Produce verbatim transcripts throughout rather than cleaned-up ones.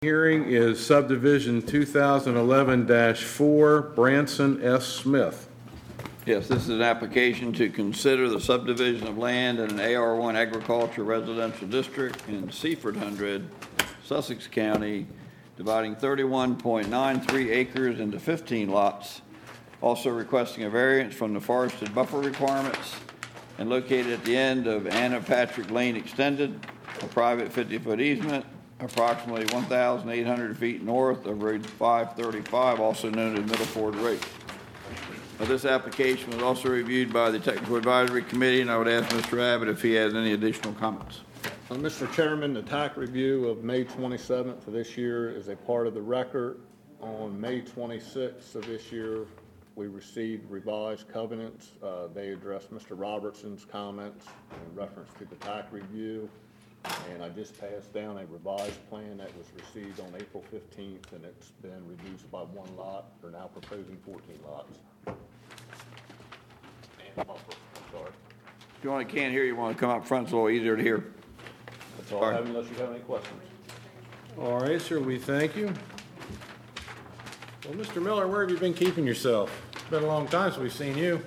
Hearing is subdivision two thousand eleven dash four, Branson S. Smith. Yes, this is an application to consider the subdivision of land in an A R one agriculture residential district in Seaford Hundred, Sussex County, dividing thirty-one point nine three acres into fifteen lots, also requesting a variance from the forested buffer requirements, and located at the end of Anna Patrick Lane Extended, a private fifty-foot easement, approximately one thousand eight hundred feet north of Road five thirty-five, also known as Middle Ford Road. Now, this application was also reviewed by the Technical Advisory Committee, and I would ask Mister Abbott if he has any additional comments. Uh, Mister Chairman, the T A C review of May twenty-seventh of this year is a part of the record. On May twenty-sixth of this year, we received revised covenants. Uh, they addressed Mister Robertson's comments in reference to the T A C review. And I just passed down a revised plan that was received on April fifteenth, and it's been reduced by one lot. We're now proposing fourteen lots. And buffer, I'm sorry. If you want to can't hear, you want to come up front, it's a little easier to hear. That's all I have, unless you have any questions. All right, sir, we thank you. Well, Mister Miller, where have you been keeping yourself? It's been a long time since we've seen you.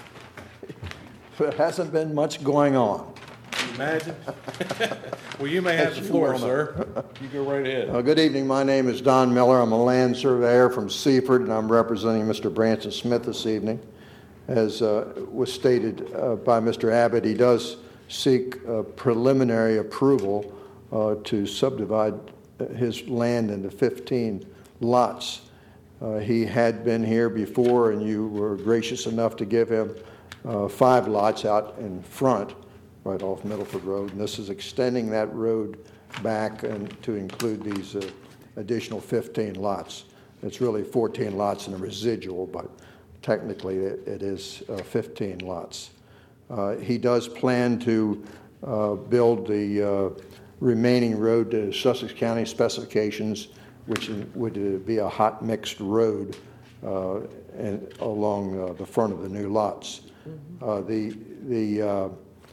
There hasn't been much going on. Can you imagine? Well, you may have the floor, sir. You go right ahead. Uh, good evening. My name is Don Miller. I'm a land surveyor from Seaford, and I'm representing Mister Branson Smith this evening. As uh, was stated uh, by Mister Abbott, he does seek uh, preliminary approval uh, to subdivide his land into fifteen lots. Uh, he had been here before, and you were gracious enough to give him uh, five lots out in front, right off Middleford Road, and this is extending that road back and to include these uh, additional fifteen lots. It's really fourteen lots and a residual, but technically it, it is uh, fifteen lots. Uh, he does plan to uh, build the uh, remaining road to Sussex County specifications, which would uh, be a hot mixed road uh, and along uh, the front of the new lots. Uh, the the uh,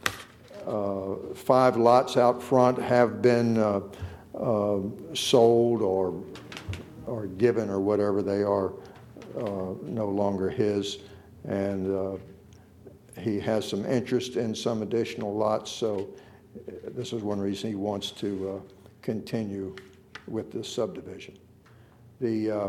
Uh, five lots out front have been uh, uh, sold or or given or whatever. They are uh, no longer his, and uh, he has some interest in some additional lots, so this is one reason he wants to uh, continue with this subdivision. The uh,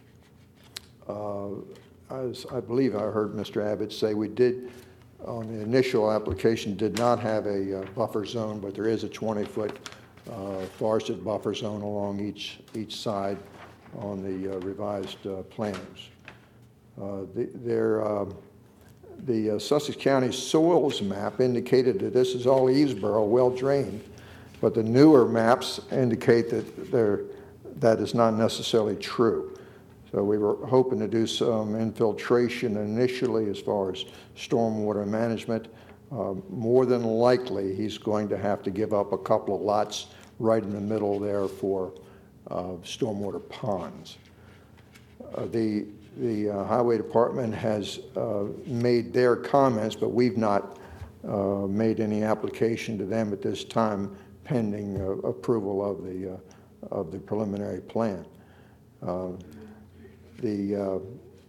uh, as I believe I heard Mister Abbott say, we did on the initial application did not have a uh, buffer zone, but there is a twenty-foot uh, forested buffer zone along each each side on the uh, revised uh, plans. Uh, the, their, uh, the uh, Sussex County soils map indicated that this is all Easeboro, well drained, but the newer maps indicate that there that is not necessarily true. So we were hoping to do some infiltration initially as far as stormwater management. Uh, more than likely, he's going to have to give up a couple of lots right in the middle there for uh, stormwater ponds. Uh, the the uh, Highway Department has uh, made their comments, but we've not uh, made any application to them at this time, pending uh, approval of the uh, of the preliminary plan. Uh, The, uh,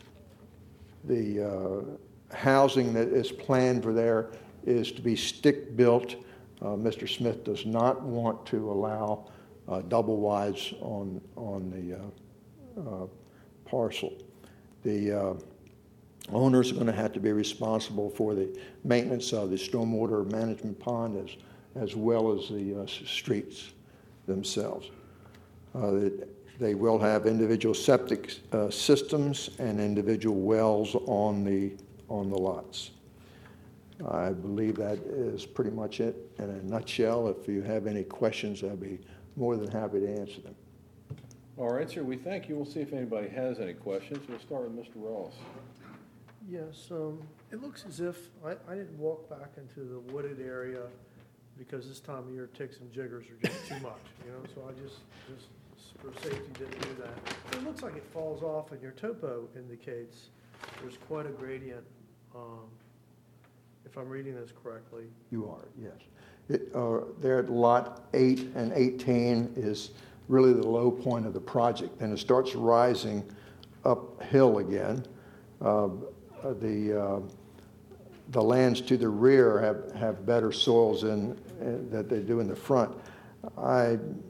the uh, housing that is planned for there is to be stick-built. Uh, Mister Smith does not want to allow uh, double wides on, on the uh, uh, parcel. The uh, owners are going to have to be responsible for the maintenance of the stormwater management pond as, as well as the uh, streets themselves. Uh, the, They will have individual septic uh, systems and individual wells on the on the lots. I believe that is pretty much it in a nutshell. If you have any questions, I'd be more than happy to answer them. All right, sir, we thank you. We'll see if anybody has any questions. We'll start with Mister Ross. Yes, um, it looks as if, I, I didn't walk back into the wooded area because this time of year ticks and jiggers are just too much, you know, so I just, just for safety didn't do that. It looks like it falls off, and your topo indicates there's quite a gradient, um, if I'm reading this correctly. You are, yes. It, uh, there at lot eight and eighteen is really the low point of the project. Then it starts rising uphill again. Uh, the uh, the lands to the rear have, have better soils in, uh, that they do in the front. I'm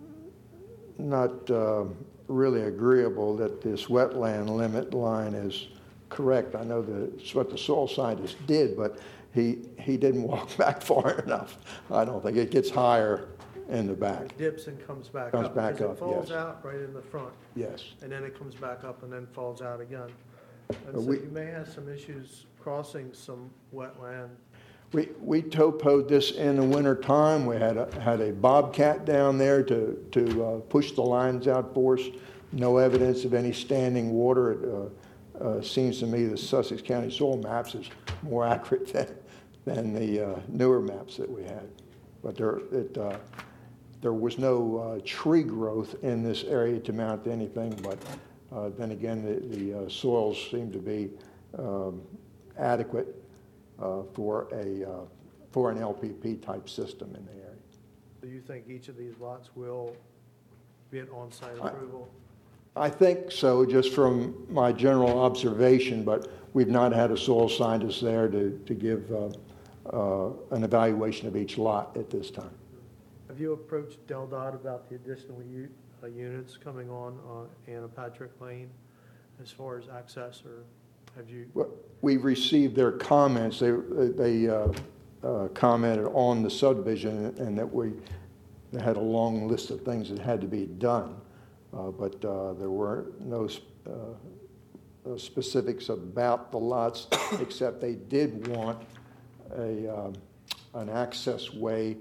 not uh, really agreeable that this wetland limit line is correct. I know that it's what the soil scientist did, but he, he didn't walk back far enough. I don't think it gets higher in the back. Dips and comes back Comes up. back because up, It falls yes. out right in the front, Yes. and then it comes back up and then falls out again. And Uh, so we- you may have some issues crossing some wetland. We, we topoed this in the winter time. We had a, had a bobcat down there to, to uh, push the lines out for us. No evidence of any standing water. It uh, uh, seems to me the Sussex County soil maps is more accurate than, than the uh, newer maps that we had. But there, it, uh, there was no uh, tree growth in this area to mount to anything, but uh, then again, the, the uh, soils seem to be um, adequate uh, for a uh, for an L P P type system in the area. Do you think each of these lots will get on-site I- approval? I think so, just from my general observation, but we've not had a soil scientist there to, to give uh, uh, an evaluation of each lot at this time. Have you approached Del Dot about the additional u- uh, units coming on uh, Anna Patrick Lane as far as access, or have you? Well, we received their comments. They, they uh, uh, commented on the subdivision and that we they had a long list of things that had to be done. Uh, but uh, there were no uh, uh, specifics about the lots, except they did want a, um, an access way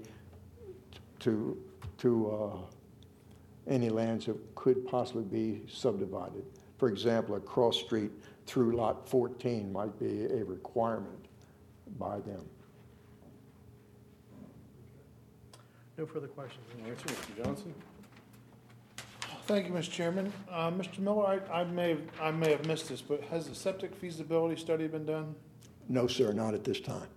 to, to uh, any lands that could possibly be subdivided. For example, a cross street through lot fourteen might be a requirement by them. No further questions. Answer, Mister Johnson? Thank you, Mister Chairman. Uh, Mister Miller, I, I may have, I may have missed this, but has the septic feasibility study been done? No, sir, not at this time.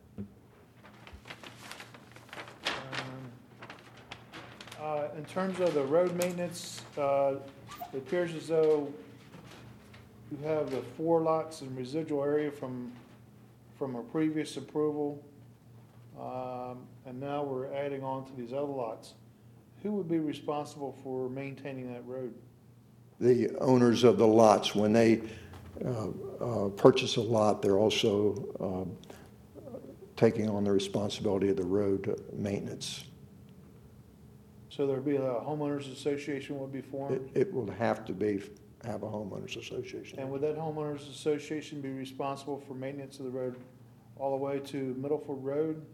Um, uh, in terms of the road maintenance, uh, it appears as though you have the four lots in residual area from, from a previous approval. Um, and now we're adding on to these other lots. Who would be responsible for maintaining that road? The owners of the lots, when they uh, uh, purchase a lot, they're also um, taking on the responsibility of the road maintenance. So there'd be a homeowners association would be It, formed? it will have to be, have a homeowners association. And would that homeowners association be responsible for maintenance of the road all the way to Middleford Road?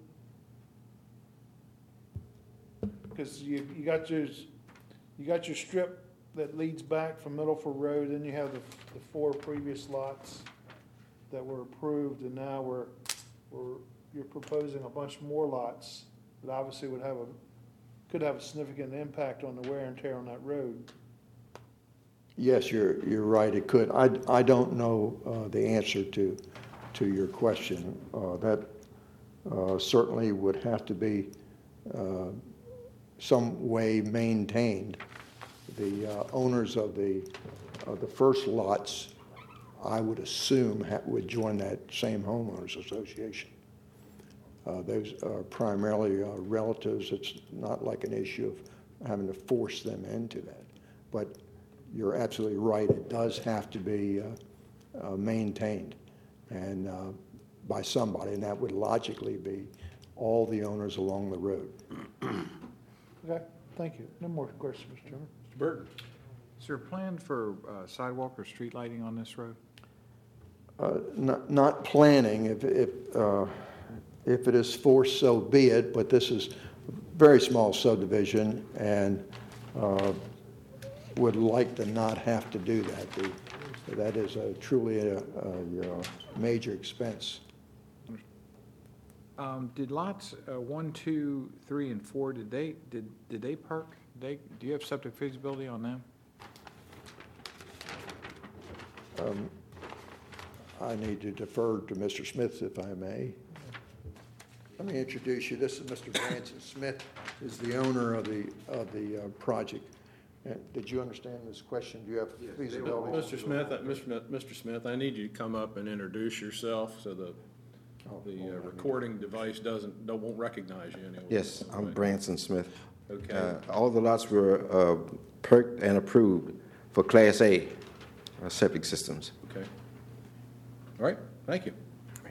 Because you, you got your, you got your strip that leads back from Middleford Road, then you have the, the four previous lots that were approved, and now we're, we're, you're proposing a bunch more lots that obviously would have a, could have a significant impact on the wear and tear on that road. Yes, you're, you're right, it could. I, I don't know uh, the answer to, to your question. Uh, That uh, certainly would have to be uh, some way maintained. The uh, owners of the, of the first lots, I would assume, ha- would join that same homeowners association. Uh, Those are primarily uh, relatives. It's not like an issue of having to force them into that. But you're absolutely right, it does have to be uh, uh, maintained and uh, by somebody, and that would logically be all the owners along the road. Okay, thank you. No more questions, Mister Chairman. Mister Burton? Is there a plan for uh, sidewalk or street lighting on this road? Uh, Not not planning, if, if, uh, if it is forced, so be it, but this is a very small subdivision and uh, would like to not have to do that. The- That is a truly a, a, a major expense. Um, Did lots uh, one, two, three, and four, did they, did did they perk? They, do you have septic feasibility on them? Um, I need to defer to Mister Smith, if I may. Let me introduce you. This is Mister Branson Smith, is the owner of the, of the uh, project. Uh, Did you understand this question? Do you have feasibility? Mister Smith, uh, Mister Mister Smith, I need you to come up and introduce yourself so the, the uh, recording device doesn't, don't- won't recognize you anyway. Yes, I'm Branson Smith. Okay. Uh, All the lots were uh, perked and approved for Class A uh, septic systems. Okay. All right, thank you.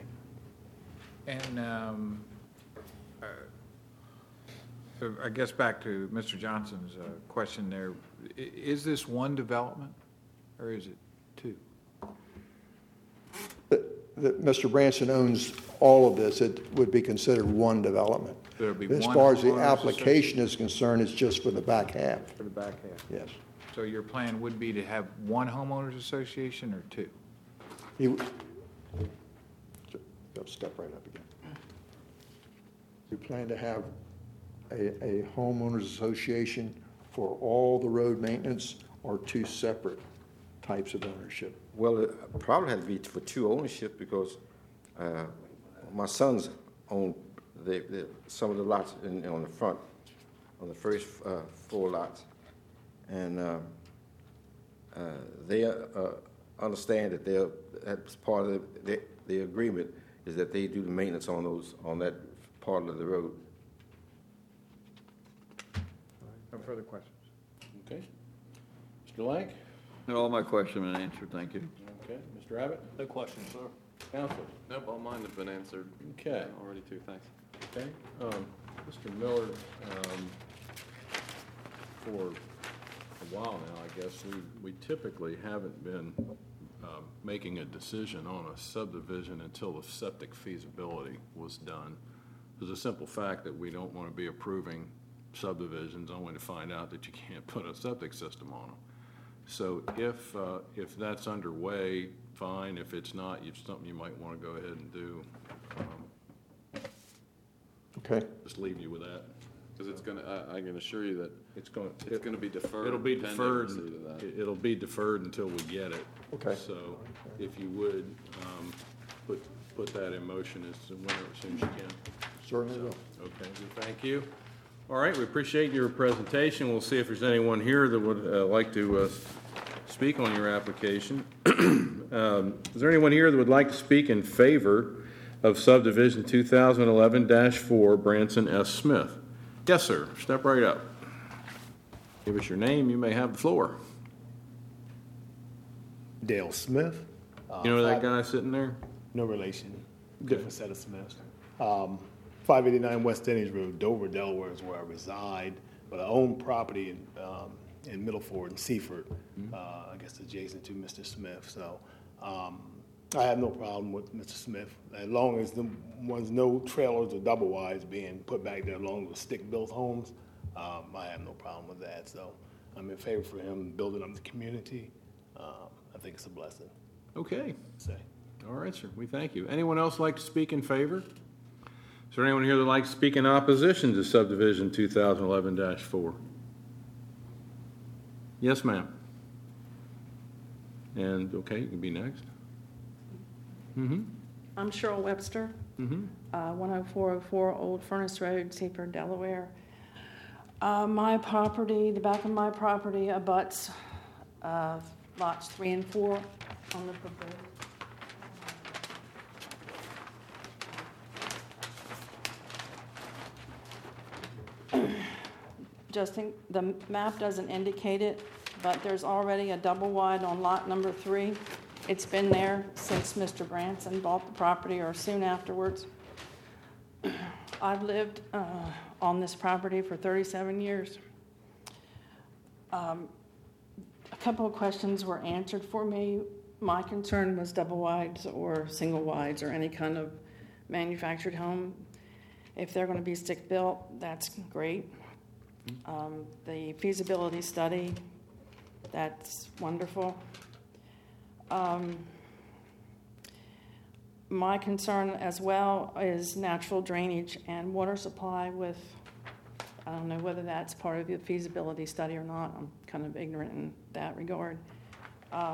And um, uh, so I guess back to Mister Johnson's uh, question there, I- is this one development or is it two? That Mister Branson owns all of this, it would be considered one development. There'll be As one far as the homeowners application is concerned, it's just for the back half, For the back half. yes. So your plan would be to have one homeowners association or two? You, go step right up again. We plan to have a, a homeowners association for all the road maintenance or two separate types of ownership? Well, it probably had to be for two ownership because uh, my sons own the, the, some of the lots in, on the front, on the first uh, four lots. And uh, uh, they uh, understand that they're, that's part of the, the agreement is that they do the maintenance on those, on that part of the road. No further questions? Okay. Mister Lank? And all my questions have been answered, thank you. Okay. Mister Abbott? No questions, sir. Counselor? Nope, all mine have been answered. Okay. uh, Already too, thanks. Okay. Um, Mister Miller, um, for a while now, I guess, we, we typically haven't been um, making a decision on a subdivision until the septic feasibility was done. There's a simple fact that we don't want to be approving subdivisions only to find out that you can't put a septic system on them. So if, uh, if that's underway, fine. If it's not, it's something you might want to go ahead and do. Um, Okay, Just leave you with that. Because it's gonna, I, I can assure you that It's going, it's gonna be deferred. it'll be pending deferred, receipt of that. it- it'll be deferred until we get it. Okay. So if you would, um, put, put that in motion as soon as soon as you can. certainly will. Okay, well, thank you. All right, we appreciate your presentation. We'll see if there's anyone here that would uh, like to uh, speak on your application. Um, Is there anyone here that would like to speak in favor of subdivision two thousand eleven dash four Branson S. Smith? Yes, sir. Step right up. Give us your name. You may have the floor. Dale Smith. uh, You know that five- guy sitting there? No relation, different set of Smiths. Um, five eighty-nine West Indies Road, Dover, Delaware is where I reside, but I own property in, um, in Middleford and Seaford, uh, I guess adjacent to Mister Smith, so, um, I have no problem with Mister Smith, as long as the ones, no trailers or double wides being put back there along with stick-built homes, um, I have no problem with that, so I'm in favor for him building up the community. Um, I think it's a blessing, Okay. say. All right, sir. We thank you. Anyone else like to speak in favor? Is there anyone here that would like to speak in opposition to subdivision two thousand eleven dash four? Yes, ma'am. And, okay, you can be next. Mm-hmm. I'm Cheryl Webster, Mm-hmm. uh, one oh four oh four Old Furnace Road, Seaford, Delaware. Uh, My property, the back of my property abuts uh, lots three and four on the proposed. Just think, the map doesn't indicate it, but there's already a double wide on lot number three. It's been there since Mister Branson bought the property or soon afterwards. I've lived uh, on this property for thirty-seven years. Um, A couple of questions were answered for me. My concern was double wides or single wides or any kind of manufactured home. If they're going to be stick-built, that's great. Um, The feasibility study, that's wonderful. Um, My concern as well is natural drainage and water supply with, I don't know whether that's part of the feasibility study or not. I'm kind of ignorant in that regard. Um,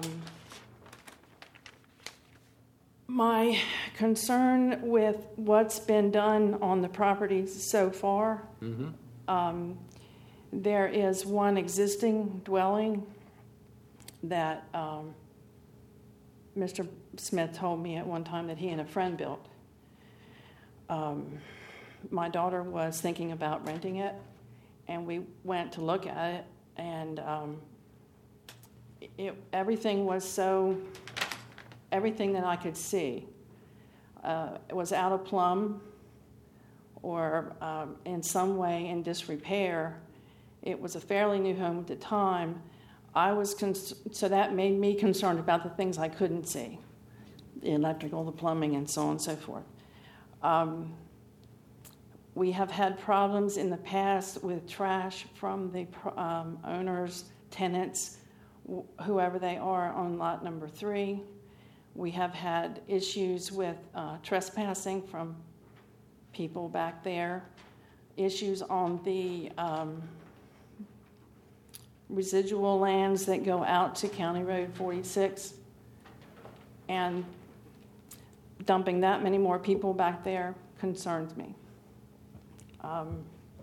My concern with what's been done on the properties so far, um, There is one existing dwelling that um, Mister Smith told me at one time that he and a friend built. Um, my daughter was thinking about renting it, and we went to look at it, and um, it, everything was so, everything that I could see uh, it was out of plumb or um, in some way in disrepair. It was a fairly new home at the time. I was cons- so that made me concerned about the things I couldn't see, the electrical, the plumbing, and so on and so forth. Um, we have had problems in the past with trash from the um, owners, tenants, wh- whoever they are, on lot number three. We have had issues with uh, trespassing from people back there, issues on the um, residual lands that go out to County Road forty-six, and dumping that many more people back there concerns me. Um,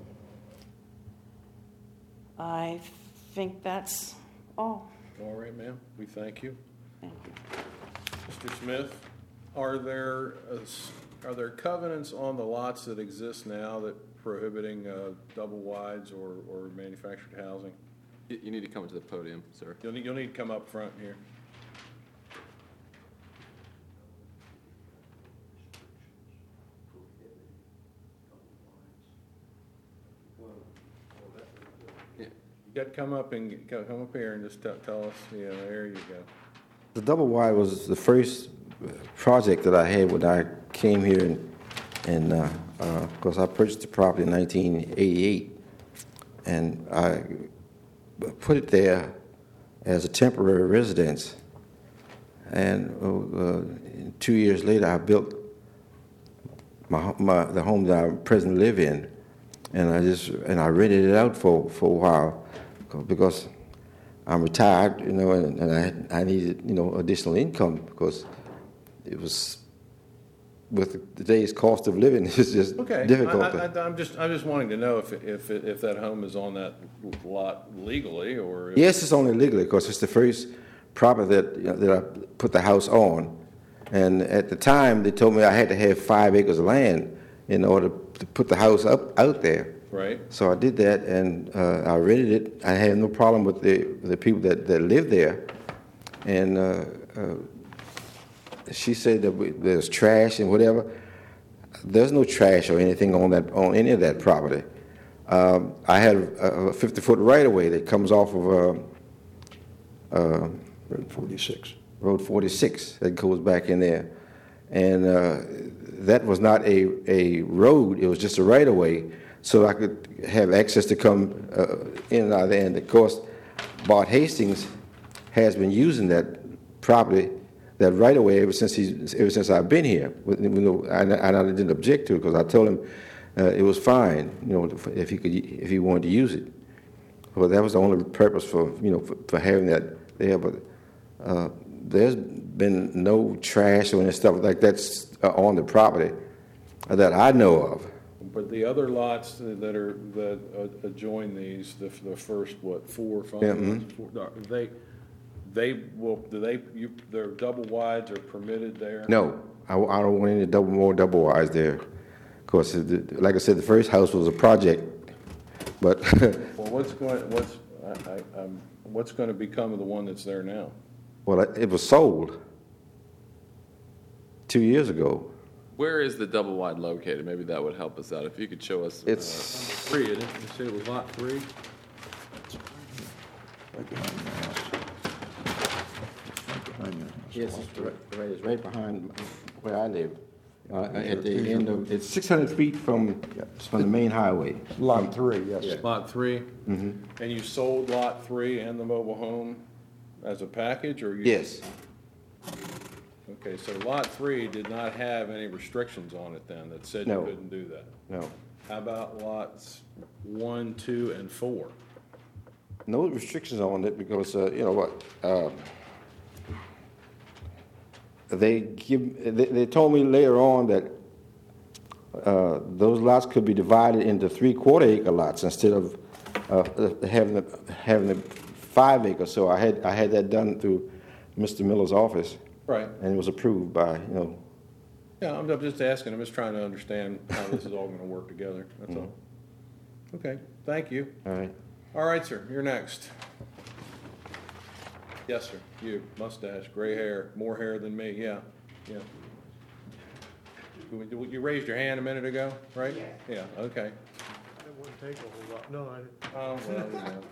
I think that's all. All right, ma'am, we thank you. Thank you. Mister Smith, are there, uh, s- are there covenants on the lots that exist now that prohibiting uh, double wides or, or manufactured housing? You, you need to come to the podium, sir. You'll need, you'll need to come up front here. You got to come up and, go- come up here and just tell, tell us, yeah, there you go. The double wide was the first project that I had when I came here, and, and uh, uh, of course, I purchased the property in nineteen eighty-eight, and I put it there as a temporary residence. And uh, two years later, I built my, my the home that I presently live in, and I just and I rented it out for, for a while because I'm retired, you know, and, and I I needed, you know, additional income because it was, with today's cost of living, it's just Okay. difficult. I, I, I'm just, I'm just wanting to know if, if, if that home is on that lot legally, or if. Yes, it's only legally because it's the first property that, you know, that I put the house on. And at the time, they told me I had to have five acres of land in order to put the house up out there. Right. So I did that, and uh, I rented it. I had no problem with the the people that, that lived there. And uh, uh, she said that we, there's trash and whatever. There's no trash or anything on that on any of that property. Um, I had a fifty-foot right-of-way that comes off of uh, uh, Road forty-six. Road forty-six that goes back in there. And uh, that was not a, a road, it was just a right-of-way, so I could have access to come uh, in and out of there. And of course, Bart Hastings has been using that property, that right-of-way, ever since he's, ever since I've been here. You know, and I, I didn't object to it because I told him uh, it was fine, you know, if he could, if he wanted to use it. Well, that was the only purpose for, you know, for, for having that there. But uh, there's been no trash or any stuff like that's uh, on the property that I know of. But the other lots that are, that uh, adjoin these, the, the first, what, four, five, Yeah, mhm. four, they, they will, do they, you, their double wides are permitted there? No, I, I don't want any double, more double wides there. Of course, it- like I said, the first house was a project, but Well, what's going, what's, I, I, um, what's going to become of the one that's there now? well, it was sold two years ago. Where is the double wide located? Maybe that would help us out. If you could show us. uh, It's Three, isn't it? You said it was lot three? Right behind the house. Right behind the house. Yes, it's right, right, it's right behind where I live. Uh, at the end of, it's six hundred feet from, from the main highway. Lot three, yes. Yeah. Lot three? Mm-hmm. And you sold lot three and the mobile home as a package, or you? Yes, Okay, so lot three did not have any restrictions on it then that said you No. couldn't do that? no, How about lots one, two, and four? no restrictions on it because, uh, you know what, uh, they give, they, they told me later on that uh, those lots could be divided into three quarter acre lots instead of uh, having the, having the five acres. So I had, I had that done through Mister Miller's office, Right. and it was approved by, you know. Yeah, I'm, I'm just asking, I'm just trying to understand how this is all gonna work together, that's all. Okay, thank you. All right. All right, sir, you're next. Yes, sir, you, mustache, gray hair, more hair than me, yeah, yeah. You you raised your hand a minute ago, right? Yeah. Yeah, okay. It wouldn't take a whole lot, no, I didn't. Oh, well, you know.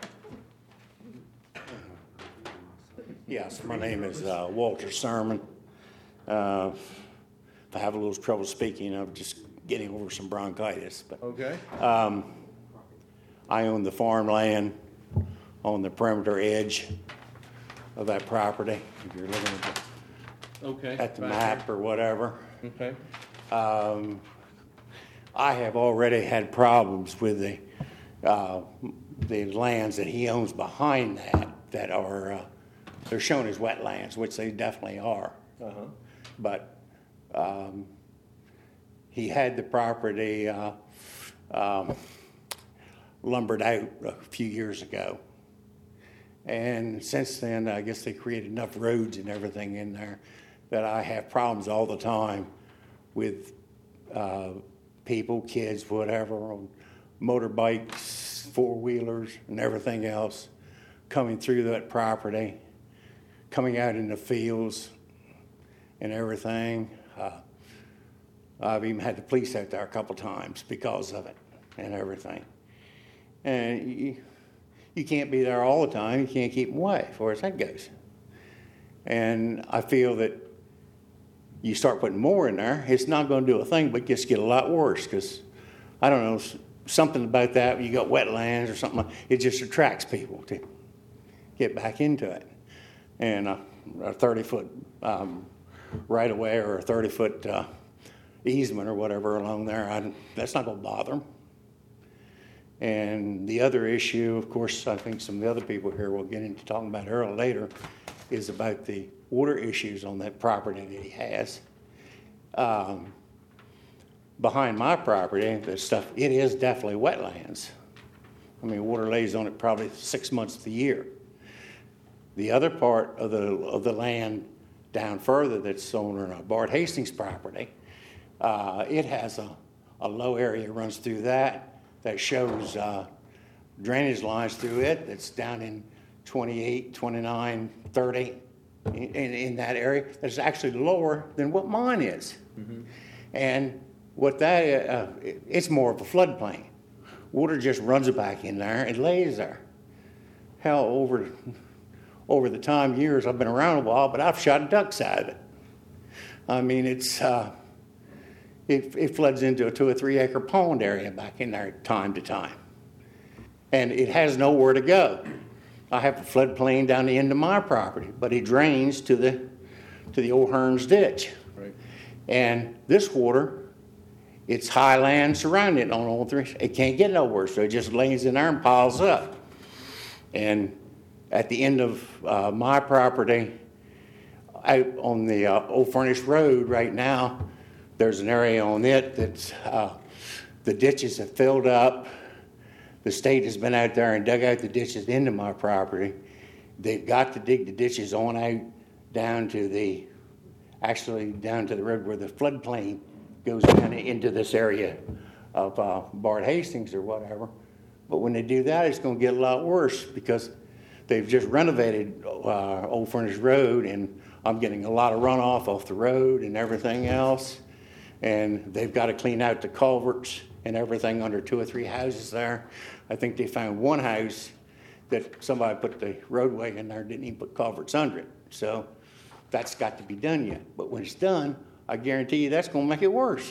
Yes, my name is uh, Walter Sermon. Uh, If I have a little trouble speaking, I'm just getting over some bronchitis. But Okay, um, I own the farmland on the perimeter edge of that property. If you're looking at okay. the, at the back map or whatever. here. Okay, Um, I have already had problems with the uh, the lands that he owns behind that that are uh, they're shown as wetlands, which they definitely are. uh-huh, But um, he had the property uh, um, lumbered out a few years ago. And since then, I guess they created enough roads and everything in there that I have problems all the time with uh, people, kids, whatever, on motorbikes, four-wheelers, and everything else coming through that property, coming out in the fields and everything. Uh, I've even had the police out there a couple times because of it and everything. And you, you can't be there all the time. You can't keep them away as far as that goes. And I feel that you start putting more in there, it's not going to do a thing but just get a lot worse because, I don't know, something about that, you got wetlands or something, it just attracts people to get back into it. And a, a thirty-foot um, right-of-way or a thirty-foot uh, easement or whatever along there, I, that's not going to bother them. And the other issue, of course, I think some of the other people here will get into talking about earlier later, is about the water issues on that property that he has. Um, behind my property, the stuff, it is definitely wetlands. I mean, water lays on it probably six months of the year. The other part of the of the land down further that's on uh, Bart Hastings' property, uh, it has a, a low area runs through that that shows uh, drainage lines through it that's down in twenty-eight, twenty-nine, thirty in, in, in that area that's actually lower than what mine is. Mm-hmm. And what that, uh, it, it's more of a floodplain. Water just runs back in there and lays there. Hell, over, over the time years, I've been around a while, but I've shot ducks out of it. I mean, it's, uh, it, it floods into a two or three acre pond area back in there time to time. And it has nowhere to go. I have a floodplain down the end of my property, but it drains to the, to the old Hearns ditch. right. And this water, it's high land surrounding it on all three. It can't get nowhere, so it just lays in there and piles up. And at the end of uh, my property, out on the uh, Old Furnace Road right now, there's an area on it that uh, the ditches have filled up. The state has been out there and dug out the ditches into my property. They've got to dig the ditches on out down to the, actually down to the road where the floodplain goes down into this area of uh, Bart Hastings or whatever. But when they do that, it's going to get a lot worse because they've just renovated uh, Old Furnace Road, and I'm getting a lot of runoff off the road and everything else. And they've got to clean out the culverts and everything under two or three houses there. I think they found one house that somebody put the roadway in there, didn't even put culverts under it. So that's got to be done yet. But when it's done, I guarantee you that's going to make it worse.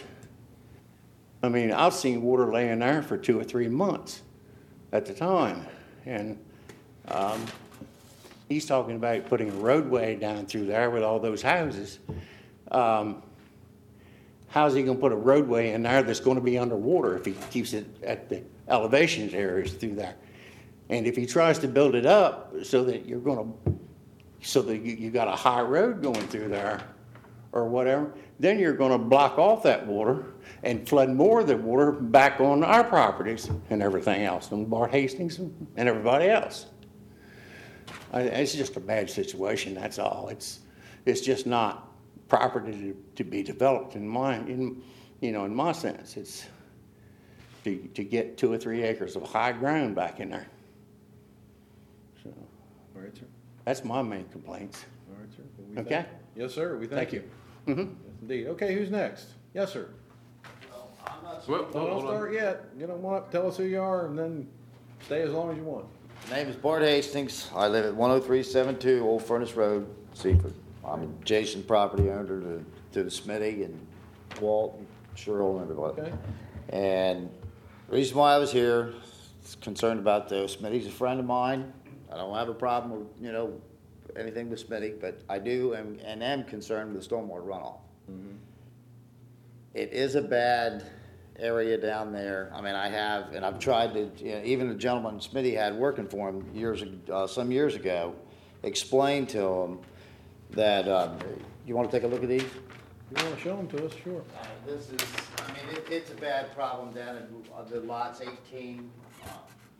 I mean, I've seen water laying there for two or three months at the time. And um, he's talking about putting a roadway down through there with all those houses. Um, how's he going to put a roadway in there that's going to be underwater if he keeps it at the elevations areas through there? And if he tries to build it up so that you're going to, so that you, you got a high road going through there, or whatever, then you're gonna block off that water and flood more of the water back on our properties and everything else, and Bart Hastings and everybody else. I- It's just a bad situation, that's all. It's, it's just not property to, to be developed in my, in, you know, in my sense. It's to, to get two or three acres of high ground back in there. So, All right, sir. that's my main complaints. All right, sir. Well, we thank- Okay? Yes, sir. We thank Thank you. you. Mhm. Yes, indeed. Okay, who's next? Yes, sir. Well, No, don't start yet. Get on up, tell us who you are, and then stay as long as you want. My name is Bart Hastings. I live at one oh three seven two Old Furnace Road, Seaford. I'm adjacent property owner to, to the Smitty and Walt and Cheryl and everybody. Okay. And the reason why I was here is concerned about the Smitty's a friend of mine. I don't have a problem with, you know, anything with Smitty, but I do and, and am concerned with the stormwater runoff. Mm-hmm. It is a bad area down there. I mean, I have, and I've tried to, you know, even the gentleman Smitty had working for him years, uh, some years ago, explained to him that, um, you want to take a look at these? You want to show them to us? Sure. Uh, This is, I mean, it, it's a bad problem down in uh, the lots eighteen. uh,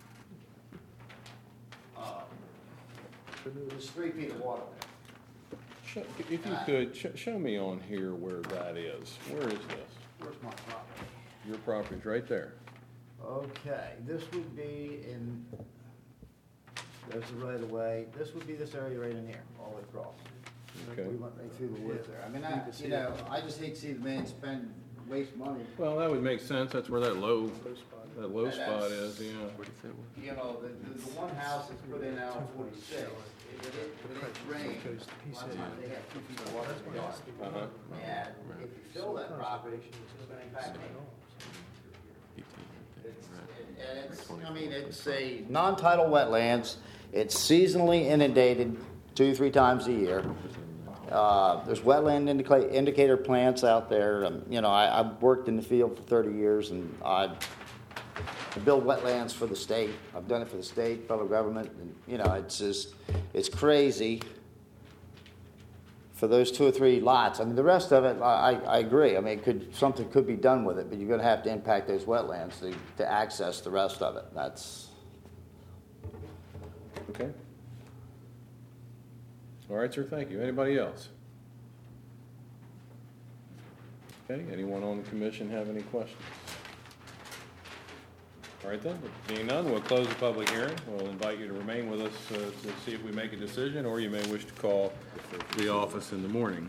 uh, There's three feet of water there. Show- If you could, sh- show me on here where that is. Where is this? Where's my property? Your property's right there. Okay, this would be in, there's the right of way, this would be this area right in here, all the way across. Okay. We went right through the woods there. I mean, I, you know, I just hate to see the man spend, waste money. Well, that would make sense. That's where that low, that low spot is, yeah. You know, the, the, the one house that's put in out on forty-six, it, it, when it rained, last time they had two feet of water in the yard. Uh-huh. And if you fill that property, it's gonna impact me. It's- And it's, I mean, it's a non-tidal wetlands, it's seasonally inundated two, three times a year. Uh, there's wetland indica- indicator plants out there, um, you know, I, I've worked in the field for thirty years and I I build wetlands for the state, I've done it for the state, federal government, and, you know, it's just, it's crazy for those two or three lots. I mean, the rest of it, I, I I agree. I mean, could, something could be done with it, but you're gonna have to impact those wetlands to, to access the rest of it. That's, Okay. All right, sir, thank you. Anybody else? Okay, anyone on the commission have any questions? All right then, seeing none, we'll close the public hearing. We'll invite you to remain with us uh, to see if we make a decision, or you may wish to call the office in the morning.